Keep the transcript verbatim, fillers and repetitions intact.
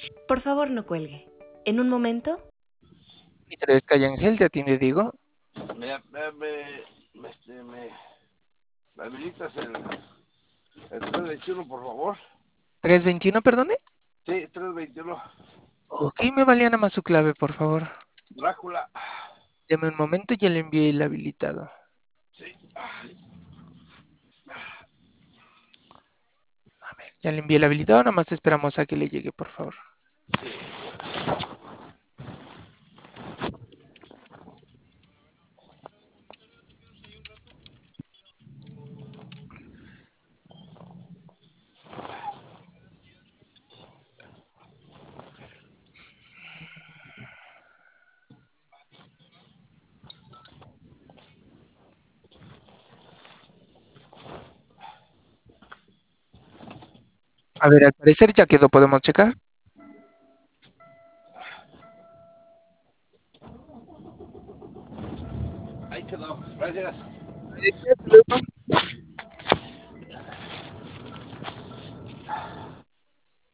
Por favor, no cuelgue. En un momento. Mister Calle Ángel, ¿te atiende Diego? Me, me, me, me, este, me, me habilitas el, el trescientos veintiuno, por favor. ¿trescientos veintiuno, perdone? Sí, trescientos veintiuno. Ok, me valía nada más su clave, por favor. Drácula. Deme un momento y ya le envié el habilitado. Sí. A ver, ya le envié el habilitado, nada más esperamos a que le llegue, por favor. A ver, al parecer ya quedó, ¿podemos checar? Ahí quedó. Gracias. Hasta luego.